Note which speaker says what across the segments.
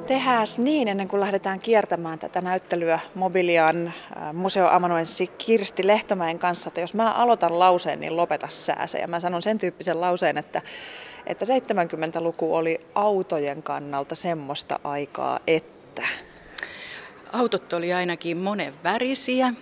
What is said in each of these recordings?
Speaker 1: Tehdään niin, ennen kuin lähdetään kiertämään tätä näyttelyä Mobilian museoamanuenssi Kirsti Lehtomäen kanssa, että jos mä aloitan lauseen, niin lopeta sää se. Ja mä sanon sen tyyppisen lauseen, että 70-luku oli autojen kannalta semmoista aikaa, että...
Speaker 2: Autot oli ainakin monen värisiä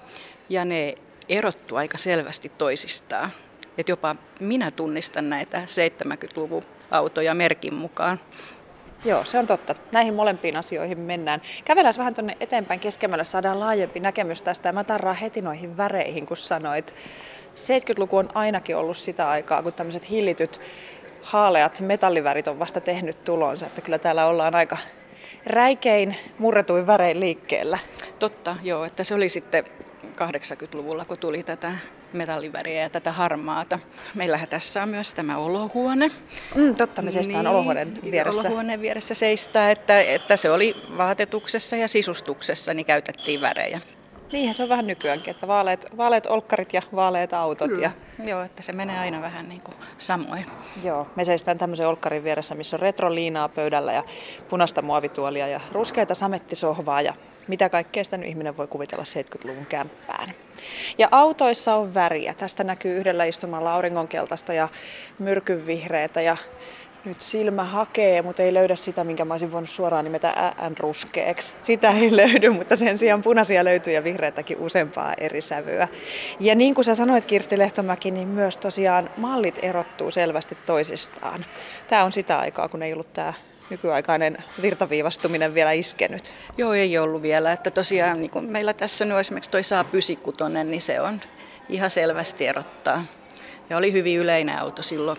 Speaker 2: ja ne erottu aika selvästi toisistaan. Et jopa minä tunnistan näitä 70-luvun autoja merkin mukaan.
Speaker 1: Joo, se on totta. Näihin molempiin asioihin mennään. Kävelään vähän tuonne eteenpäin keskemmälle, saadaan laajempi näkemys tästä. Ja mä tarraan heti noihin väreihin, kun sanoit. 70-luku on ainakin ollut sitä aikaa, kun tämmöiset hillityt, haaleat metallivärit on vasta tehnyt tulonsa. Että kyllä täällä ollaan aika räikein, murretuin värein liikkeellä.
Speaker 2: Totta, joo, että se oli sitten 80-luvulla, kun tuli tätä metalliväriä ja tätä harmaata. Meillähän tässä on myös tämä olohuone.
Speaker 1: Totta, me seistään olohuoneen vieressä.
Speaker 2: Olohuoneen vieressä seistää, että se oli vaatetuksessa ja sisustuksessa, niin käytettiin värejä.
Speaker 1: Niinhän se on vähän nykyäänkin, että vaaleat olkkarit ja vaaleat autot.
Speaker 2: Kyllä. Joo, että se menee aina vähän niin kuin samoin.
Speaker 1: Joo, me seistään tämmöisen olkkarin vieressä, missä on retroliinaa pöydällä ja punaista muovituolia ja ruskeita samettisohvaa ja mitä kaikkea sitä nyt ihminen voi kuvitella 70-luvun kämppään. Ja autoissa on väriä. Tästä näkyy yhdellä istumalla auringonkeltaista ja myrkynvihreätä ja nyt silmä hakee, mutta ei löydä sitä, minkä mä olisin voinut suoraan nimetä ruskeaksi. Sitä ei löydy, mutta sen sijaan punaisia löytyy ja vihreätäkin useampaa eri sävyä. Ja niin kuin sä sanoit, Kirsti Lehtomäki, niin myös tosiaan mallit erottuu selvästi toisistaan. Tämä on sitä aikaa, kun ei ollut tämä nykyaikainen virtaviivastuminen vielä iskenyt.
Speaker 2: Joo, ei ollut vielä. Että tosiaan niin kuin meillä tässä nyt esimerkiksi toi Saab 96, niin se on ihan selvästi erottaa. Ja oli hyvin yleinen auto silloin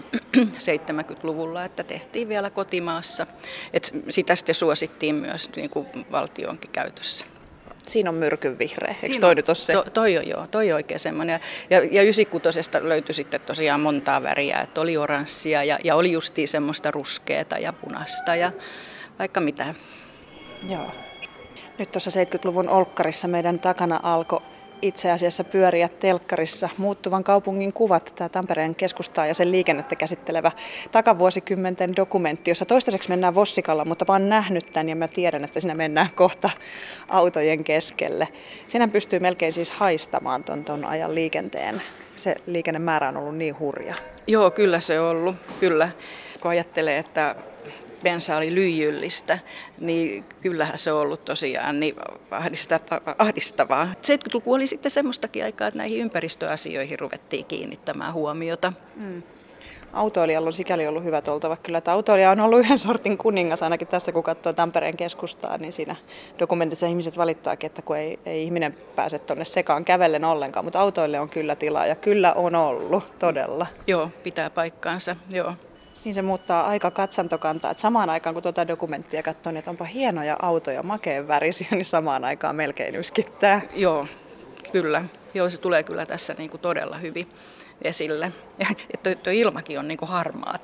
Speaker 2: 70-luvulla, että tehtiin vielä kotimaassa. Et sitä sitten suosittiin myös niin kuin valtionkin käytössä.
Speaker 1: Siinä on myrkynvihreä, eikö toi nyt ole se?
Speaker 2: Toi on oikein semmoinen. Ja 96 löytyi sitten tosiaan montaa väriä, että oli oranssia ja oli justiin semmoista ruskeata ja punaista ja vaikka mitä.
Speaker 1: Joo. Nyt tuossa 70-luvun olkkarissa meidän takana alkoi itse asiassa pyöriä telkkarissa Muuttuvan kaupungin kuvat, tämä Tampereen keskustaa ja sen liikennettä käsittelevä takavuosikymmenten dokumentti, jossa toistaiseksi mennään Vossikalla, mutta mä oon nähnyt tämän ja mä tiedän, että siinä mennään kohta autojen keskelle. Siinä pystyy melkein siis haistamaan ton ajan liikenteen. Se liikennemäärä on ollut niin hurja.
Speaker 2: Joo, kyllä se on ollut. Kyllä. Kun ajattelee, että bensa oli lyijyllistä, niin kyllähän se on ollut tosiaan niin ahdistavaa. 70-luku oli sitten semmoistakin aikaa, että näihin ympäristöasioihin ruvettiin kiinnittämään huomiota.
Speaker 1: Autoilijalla on sikäli ollut hyvät oltava kyllä, että autoilija on ollut yhden sortin kuningas, ainakin tässä kun katsoo Tampereen keskustaa, niin siinä dokumentissa ihmiset valittaakin, että kun ei ihminen pääse tuonne sekaan kävellen ollenkaan, mutta autoille on kyllä tilaa ja kyllä on ollut todella.
Speaker 2: Joo, pitää paikkaansa, joo.
Speaker 1: Niin se muuttaa aika katsantokantaa, että samaan aikaan kun tuota dokumenttia katsoo, niin että onpa hienoja autoja, makeen värisiä, niin samaan aikaan melkein yskittää.
Speaker 2: Joo, kyllä. Joo, se tulee kyllä tässä niin kuin todella hyvin esille. Ja tuo ilmakin on niin kuin harmaata.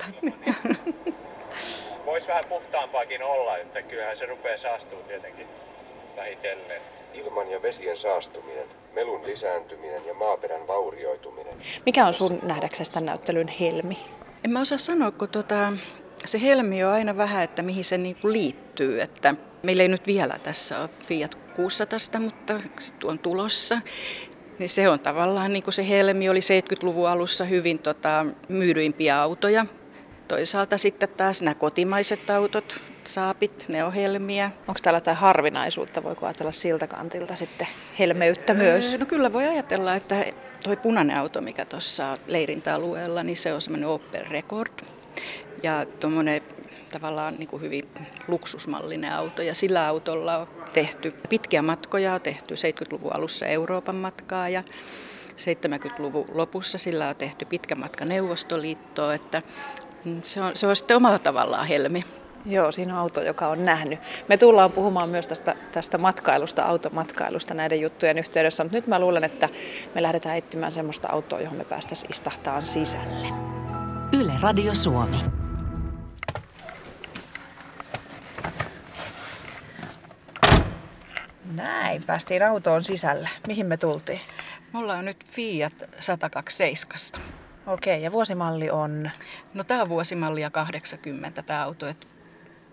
Speaker 3: Voisi vähän puhtaampaakin olla, että kyllähän se rupeaa saastuu tietenkin vähitellen.
Speaker 4: Ilman ja vesien saastuminen, melun lisääntyminen ja maaperän vaurioituminen.
Speaker 1: Mikä on sun nähdäksesi tämän näyttelyn helmi?
Speaker 2: En mä osaa sanoa, kun se helmi on aina vähän, että mihin se niinku liittyy. Että meillä ei nyt vielä tässä ole Fiat 600, mutta se on tulossa. Niin se on tavallaan, niin kuin se helmi oli 70-luvun alussa hyvin myydyimpiä autoja. Toisaalta sitten taas nämä kotimaiset autot, Saabit, ne on helmiä.
Speaker 1: Onko täällä jotain harvinaisuutta, voiko ajatella siltä kantilta sitten helmeyttä myös?
Speaker 2: No kyllä voi ajatella, että tuo punainen auto, mikä tuossa leirintäalueella, niin se on semmoinen Opel Rekord. Ja tuommoinen tavallaan niin kuin hyvin luksusmallinen auto. Ja sillä autolla on tehty pitkiä matkoja, on tehty 70-luvun alussa Euroopan matkaa ja 70-luvun lopussa sillä on tehty pitkä matka Neuvostoliittoon. Että se on sitten omalla tavallaan helmi.
Speaker 1: Joo, siinä on auto, joka on nähnyt. Me tullaan puhumaan myös tästä matkailusta, automatkailusta näiden juttujen yhteydessä, mutta nyt mä luulen, että me lähdetään etsimään semmoista autoa, johon me päästäisiin istahtaan sisälle.
Speaker 5: Yle Radio Suomi.
Speaker 1: Näin, päästiin autoon sisälle. Mihin me tultiin?
Speaker 2: Me ollaan nyt Fiat 127.
Speaker 1: Okei, ja vuosimalli on?
Speaker 2: No tää on vuosimallia 80 tää auto.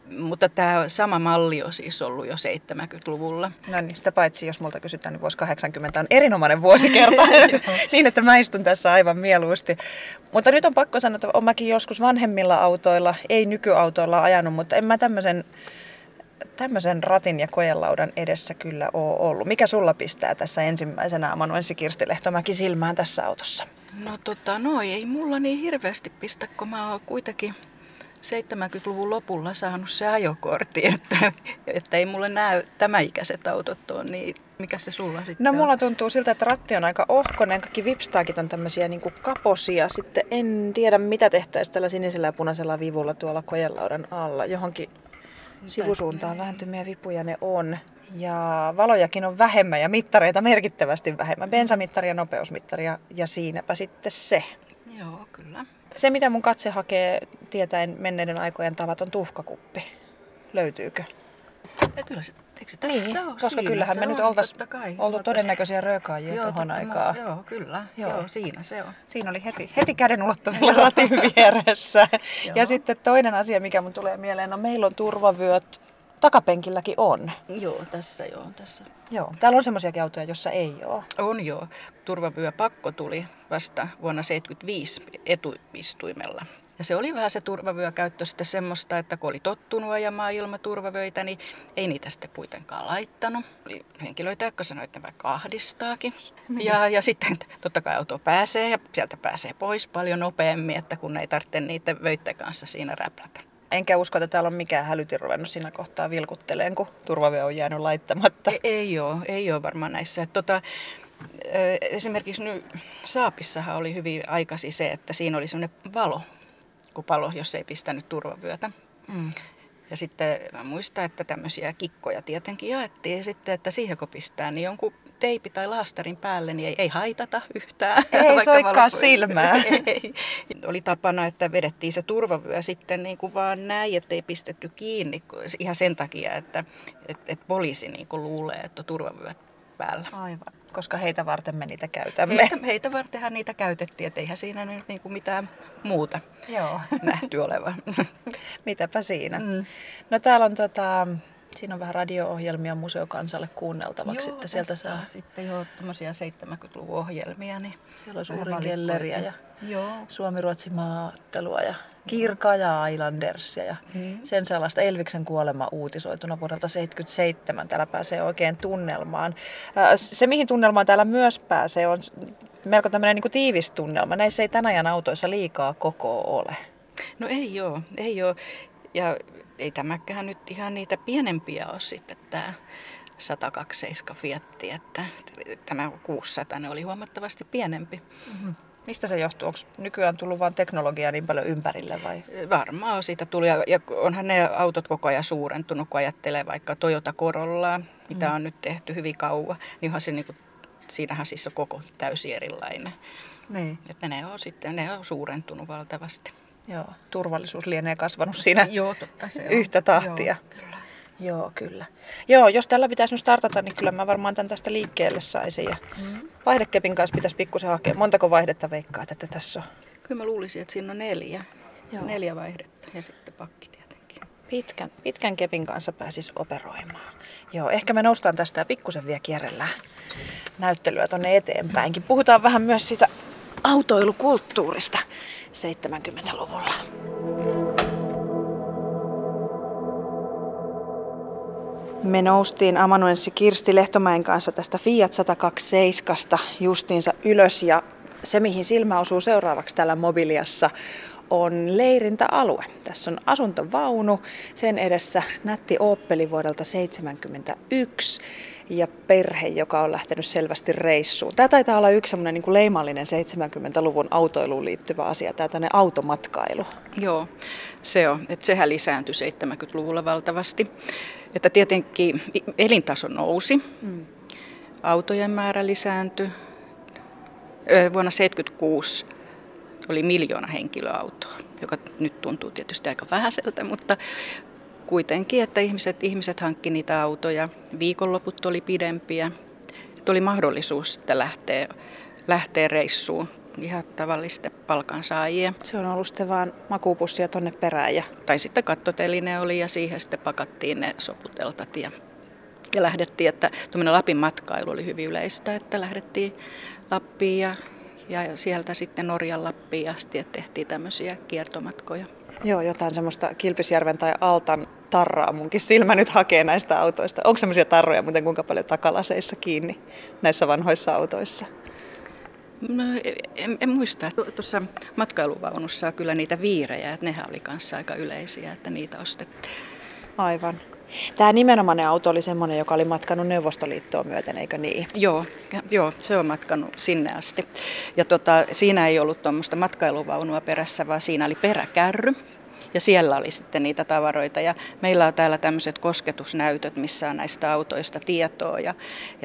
Speaker 2: Mutta tämä sama malli on siis ollut jo 70-luvulla.
Speaker 1: No niin, sitä paitsi jos multa kysytään, niin vuosi 80 on erinomainen vuosikerta, niin että mä istun tässä aivan mieluusti. Mutta nyt on pakko sanoa, että olen mäkin joskus vanhemmilla autoilla, ei nykyautoilla ajanut, mutta en mä tämmöisen ratin ja kojelaudan edessä kyllä ole ollut. Mikä sulla pistää tässä ensimmäisenä amanuenssi Kirsti Lehtomäki silmään tässä autossa?
Speaker 2: No ei mulla niin hirveästi pistä, kun mä oon kuitenkin 70-luvun lopulla saanut se ajokortti, että ei mulle nämä tämän-ikäiset autot ole, niin mikä se sulla sitten
Speaker 1: No
Speaker 2: on?
Speaker 1: mulla tuntuu siltä, että ratti on aika ohkonen, kaikki vipstaakit on tämmöisiä niin kuin kaposia. Sitten en tiedä mitä tehtäisiin tällä sinisellä ja punaisella vivulla tuolla kojelaudan alla. Johonkin sivusuuntaan vääntymiä vipuja ne on. Ja valojakin on vähemmän ja mittareita merkittävästi vähemmän. Bensamittari ja nopeusmittari ja siinäpä sitten se.
Speaker 2: Joo, kyllä.
Speaker 1: Se mitä mun katse hakee tietäen menneiden aikojen tavat on tuhkakuppi. Löytyykö?
Speaker 2: Ja kyllä se, eikö se tässä ole?
Speaker 1: Koska
Speaker 2: Siinä
Speaker 1: kyllähän
Speaker 2: se
Speaker 1: me
Speaker 2: on,
Speaker 1: nyt oltu
Speaker 2: totta kai.
Speaker 1: todennäköisiä röökaajia tuohon aikaan.
Speaker 2: Joo, kyllä.
Speaker 1: Joo.
Speaker 2: Joo, siinä se on.
Speaker 1: Siinä oli heti käden ulottuvilla ratin vieressä. Ja
Speaker 2: Joo.
Speaker 1: sitten toinen asia, mikä mun tulee mieleen, on meillä on turvavyöt. Takapenkilläkin on.
Speaker 2: Joo, tässä.
Speaker 1: Joo. Täällä on semmoisiakin autoja, jossa ei ole.
Speaker 2: On joo. Turvavyöpakko tuli vasta vuonna 1975 etuistuimella. Ja se oli vähän se turvavyökäyttö sitten semmoista, että kun oli tottunut ajamaan ilmaturvavöitä, niin ei niitä sitten kuitenkaan laittanut. Oli henkilöitä, jotka sanoivat, että ne vaikka ahdistaakin. Ja sitten totta kai auto pääsee ja sieltä pääsee pois paljon nopeammin, että kun ei tarvitse niitä vöitten kanssa siinä räplätä.
Speaker 1: Enkä usko, että täällä on mikään hälytin ruvennut siinä kohtaa vilkutteleen, kun turvavyö on jäänyt laittamatta.
Speaker 2: Ei ole varmaan näissä. Esimerkiksi nyt Saapissahan oli hyvin aikaisin se, että siinä oli semmoinen valo, kun palo, jos ei pistänyt turvavyötä. Ja sitten mä muistan, että tämmöisiä kikkoja tietenkin jaettiin sitten, että siihen kun pistää, niin jonkun teipi tai laastarin päälle, niin ei haitata yhtään.
Speaker 1: Ei soikkaa silmää.
Speaker 2: Ei. Oli tapana, että vedettiin se turvavyö sitten niin kuin vaan näin, ettei pistetty kiinni. Ihan sen takia, että poliisi niin kuin luulee, että on turvavyöt päällä.
Speaker 1: Aivan, koska heitä varten me niitä käytämme.
Speaker 2: Heitä vartenhan niitä käytettiin, että eihän siinä nyt niin kuin mitään muuta
Speaker 1: Joo.
Speaker 2: nähty olevan.
Speaker 1: Mitäpä siinä. No täällä on siinä on vähän radio-ohjelmia Museokansalle kuunneltavaksi.
Speaker 2: Joo,
Speaker 1: Että sieltä
Speaker 2: tässä
Speaker 1: saa.
Speaker 2: on sitten jo tämmöisiä 70-luvun ohjelmia. Niin
Speaker 1: Siellä on suuri
Speaker 2: vähän
Speaker 1: kelleriä ja
Speaker 2: valikoitua. Joo.
Speaker 1: Suomi-Ruotsi-maaottelua ja Kirkaja Islandersia ja sen sellaista. Elviksen kuolema uutisoituna vuodelta 1977. Täällä pääsee oikein tunnelmaan. Se mihin tunnelmaan täällä myös pääsee on melko tämmöinen niin kuin tiivis tunnelma. Näissä ei tämän ajan autoissa liikaa koko ole.
Speaker 2: No ei ole. Ja ei tämäkään nyt ihan niitä pienempiä ole sitten tämä 127 Fiatti, että tämä 600 oli huomattavasti pienempi.
Speaker 1: Mistä se johtuu? Onko nykyään tullut vain teknologiaa niin paljon ympärille vai?
Speaker 2: Varmaan siitä tuli, ja onhan ne autot koko ajan suurentunut, kun ajattelee vaikka Toyota Corollaa, mitä on nyt tehty hyvin kauan, niin onhan se niinku, siinähän siis on koko täysin erilainen.
Speaker 1: Niin.
Speaker 2: Että ne on suurentunut valtavasti.
Speaker 1: Joo, turvallisuus lienee kasvanut siinä
Speaker 2: Joo, totta se on.
Speaker 1: yhtä tahtia.
Speaker 2: Joo, kyllä.
Speaker 1: Joo, kyllä. Joo, jos tällä pitäisi nyt startata, niin kyllä mä varmaan tämän tästä liikkeelle saisin. Ja vaihdekepin kanssa pitäisi pikkusen hakea. Montako vaihdetta veikkaat, että tässä on?
Speaker 2: Kyllä mä luulisin, että siinä on 4.
Speaker 1: Joo.
Speaker 2: 4 vaihdetta ja sitten pakki tietenkin.
Speaker 1: Pitkän kepin kanssa pääsis operoimaan. Joo, ehkä me noustaan tästä ja pikkusen vielä kierrellään näyttelyä tonne eteenpäinkin. Puhutaan vähän myös sitä autoilukulttuurista 70-luvulla. Me noustiin amanuenssi Kirsti Lehtomäen kanssa tästä Fiat 127 justiinsa ylös ja se mihin silmä osuu seuraavaksi täällä Mobiliassa on leirintäalue. Tässä on asuntovaunu, sen edessä nätti Opeli vuodelta 1971 ja perhe, joka on lähtenyt selvästi reissuun. Tämä taitaa olla yksi semmoinen niin kuin leimallinen 70-luvun autoiluun liittyvä asia, tämä tämmöinen automatkailu.
Speaker 2: Joo, se on. Että sehän lisääntyi 70-luvulla valtavasti. Että tietenkin elintaso nousi, autojen määrä lisääntyi. Vuonna 1976 oli 1 miljoona henkilöautoa, joka nyt tuntuu tietysti aika vähäiseltä, mutta kuitenkin, että ihmiset hankki niitä autoja. Viikonloput oli pidempiä. Että oli mahdollisuus sitten lähteä reissuun ihan tavallisten palkansaajia.
Speaker 1: Se on ollut sitten vaan makuupussia tonne perään.
Speaker 2: Tai sitten kattoteline oli ja siihen sitten pakattiin ne soputeltat ja lähdettiin, että tuommoinen Lapin matkailu oli hyvin yleistä, että lähdettiin Lappiin ja sieltä sitten Norjan Lappiin asti, että tehtiin tämmöisiä kiertomatkoja.
Speaker 1: Joo, jotain semmoista Kilpisjärven tai Altan tarraa munkin silmä nyt hakee näistä autoista. Onko semmoisia tarroja muuten kuinka paljon takalaseissa kiinni näissä vanhoissa autoissa?
Speaker 2: No, en muista. Tuossa matkailuvaunussa on kyllä niitä viirejä, että nehän oli kanssa aika yleisiä, että niitä ostettiin.
Speaker 1: Aivan. Tämä nimenomainen auto oli semmoinen, joka oli matkannut Neuvostoliittoon myöten, eikö niin?
Speaker 2: Joo, se on matkannut sinne asti. Ja siinä ei ollut tuommoista matkailuvaunua perässä, vaan siinä oli peräkärry. Ja siellä oli sitten niitä tavaroita. Ja meillä on täällä tämmöiset kosketusnäytöt, missä on näistä autoista tietoa. Ja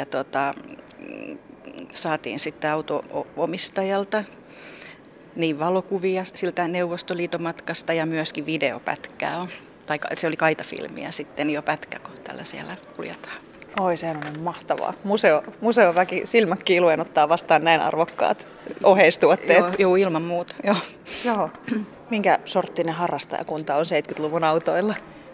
Speaker 2: saatiin sitten auto-omistajalta niin valokuvia siltä Neuvostoliiton matkasta ja myöskin videopätkää on. Tai se oli kaitafilmiä sitten jo pätkä, kun tällä siellä kuljetaan.
Speaker 1: Oi, se on mahtavaa. Museoväki silmät kiiluen ottaa vastaan näin arvokkaat oheistuotteet.
Speaker 2: Joo, ilman muuta.
Speaker 1: Joo. Minkä sorttinen harrastajakunta on 70-luvun autoilla?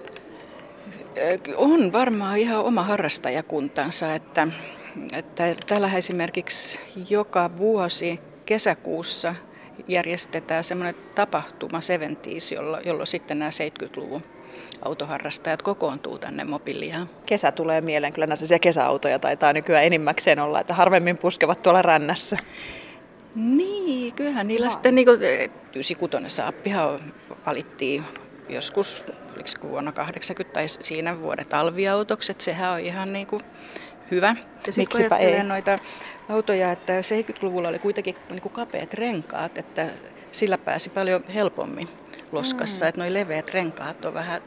Speaker 2: On varmaan ihan oma harrastajakuntansa, että täällä esimerkiksi joka vuosi kesäkuussa järjestetään semmoinen tapahtuma 70s, jolloin sitten nämä 70-luvun autoharrastajat kokoontuu tänne Mobiliaan.
Speaker 1: Kesä tulee mieleen, kyllä näitä kesäautoja taitaa nykyään enimmäkseen olla, että harvemmin puskevat tuolla rännässä.
Speaker 2: Niin, kyllähän niillä sitten niin 96 Saappihan valittiin joskus, oliko vuonna 80 tai siinä vuoden talviautokset, sehän on ihan niin kuin hyvä. Ja sitten kun ajattelee noita autoja, että 70-luvulla oli kuitenkin niin kuin kapeat renkaat, että sillä pääsi paljon helpommin loskassa, että nuo leveät renkaat on vähän,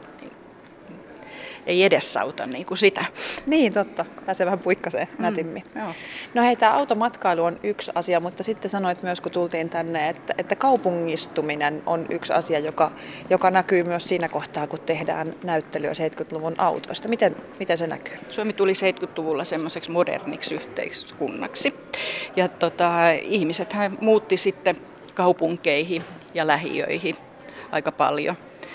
Speaker 2: ei edesauta niin kuin sitä.
Speaker 1: Niin, totta. Pääsee vähän puikkaseen nätimmin.
Speaker 2: Joo.
Speaker 1: No hei, tämä automatkailu on yksi asia, mutta sitten sanoit myös, kun tultiin tänne, että kaupungistuminen on yksi asia, joka näkyy myös siinä kohtaa, kun tehdään näyttelyä 70-luvun autoista. Miten se näkyy?
Speaker 2: Suomi tuli 70-luvulla semmoiseksi moderniksi yhteiskunnaksi. Ja ihmisethän muutti sitten kaupunkeihin ja lähiöihin aika paljon.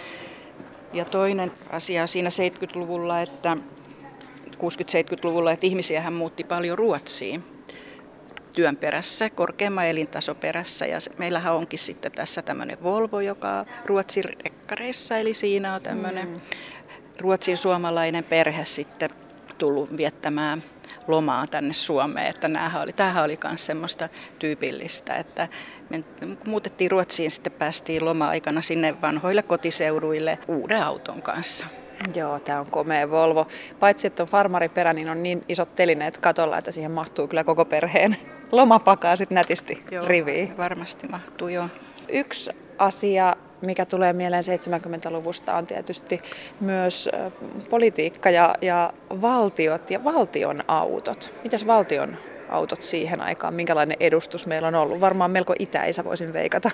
Speaker 2: Ja toinen asia siinä 70-luvulla, että 60-70-luvulla, että ihmisiähän muutti paljon Ruotsiin työn perässä, korkeamman elintason perässä. Ja meillähän onkin sitten tässä tämmöinen Volvo, joka Ruotsin rekkareissa, eli siinä on tämmöinen ruotsin suomalainen perhe sitten tullut viettämään lomaa tänne Suomeen, että tämähän oli myös semmoista tyypillistä, että me muutettiin Ruotsiin, sitten päästiin loma-aikana sinne vanhoille kotiseuduille uuden auton kanssa.
Speaker 1: Joo, tämä on komea Volvo. Paitsi että on farmariperä, niin on niin isot telineet katolla, että siihen mahtuu kyllä koko perheen lomapakaa sitten nätisti riviin.
Speaker 2: Varmasti mahtuu, joo.
Speaker 1: Yksi asia, mikä tulee mieleen 70-luvusta, on tietysti myös politiikka ja valtiot ja valtion autot. Mitäs valtion autot siihen aikaan? Minkälainen edustus meillä on ollut? Varmaan melko itäisä, voisin veikata.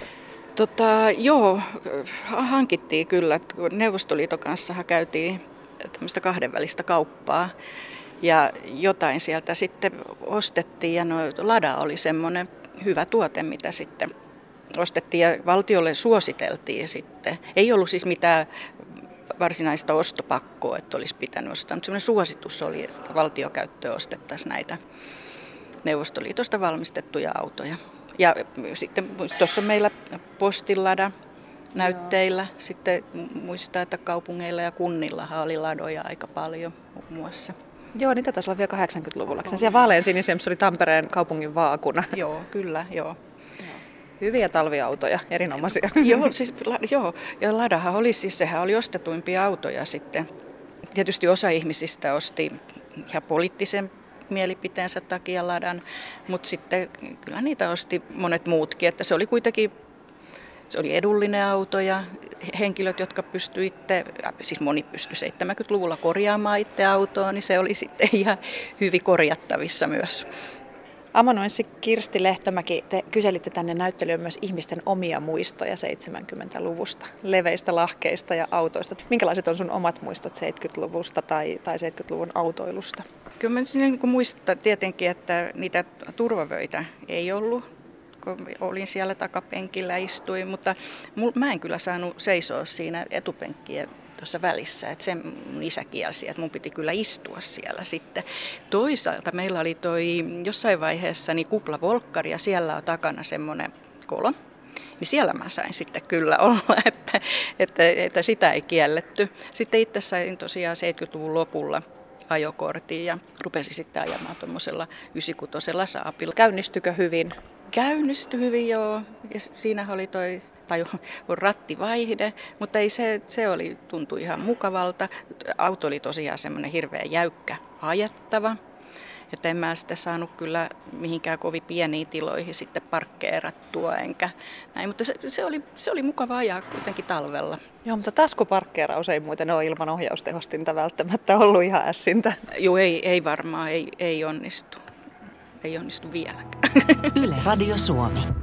Speaker 2: Joo, hankittiin kyllä. Neuvostoliiton kanssa käytiin tämmöistä kahdenvälistä kauppaa ja jotain sieltä sitten ostettiin ja Lada oli semmoinen hyvä tuote, mitä sitten ostettiin ja valtiolle suositeltiin sitten. Ei ollut siis mitään varsinaista ostopakkoa, että olisi pitänyt ostaa, mutta semmoinen suositus oli, että valtiokäyttöön ostettaisiin näitä Neuvostoliitosta valmistettuja autoja. Ja sitten tuossa on meillä postilada näytteillä. Sitten muistaa, että kaupungeilla ja kunnillahan oli ladoja aika paljon muun muassa.
Speaker 1: Joo, niitä taisi olla vielä 80-luvulla. Siellä vaaleansinisiä, missä oli Tampereen kaupungin vaakuna.
Speaker 2: Joo, kyllä, joo.
Speaker 1: Hyviä talviautoja, erinomaisia.
Speaker 2: Joo, ja Ladahan oli siis, sehän oli ostetuimpia autoja sitten. Tietysti osa ihmisistä osti ihan poliittisen mielipiteensä takia Ladan, mutta sitten kyllä niitä osti monet muutkin, että se oli kuitenkin, se oli edullinen auto ja henkilöt, jotka pystyivät itse, siis moni pystyi 70-luvulla korjaamaan itse autoa, niin se oli sitten ihan hyvin korjattavissa myös.
Speaker 1: Amanuenssi Kirsti Lehtomäki, te kyselitte tänne näyttelyyn myös ihmisten omia muistoja 70-luvusta, leveistä lahkeista ja autoista. Minkälaiset on sun omat muistot 70-luvusta tai 70-luvun autoilusta?
Speaker 2: Kyllä mä niin muistan tietenkin, että niitä turvavöitä ei ollut kun olin siellä takapenkillä, istuin, mutta mä en kyllä saanut seisoa siinä etupenkkiä tuossa välissä, että sen mun isä kielsi, että mun piti kyllä istua siellä sitten. Toisaalta meillä oli jossain vaiheessa niin kuplavolkkari ja siellä on takana semmoinen kolo. Niin siellä mä sain sitten kyllä olla, että sitä ei kielletty. Sitten itse sain tosiaan 70-luvun lopulla ajokortin ja rupesin sitten ajamaan tuommoisella 96 saapilla.
Speaker 1: Käynnistykö hyvin?
Speaker 2: Käynnistyi hyvin joo, ja siinä oli on rattivaihde, mutta ei tuntui ihan mukavalta. Auto oli tosiaan semmoinen hirveän jäykkä ajettava. Että en mä sitten saanut kyllä mihinkään kovin pieniin tiloihin sitten parkkeerattua enkä näin, mutta se oli mukava ajaa kuitenkin talvella.
Speaker 1: Joo, mutta taskuparkkeeraus ei muuten ole ilman ohjaustehostinta välttämättä ollut ihan ässintä.
Speaker 2: Joo, ei varmaan, ei onnistu. Ei onnistu vieläkään.
Speaker 5: Yle Radio Suomi.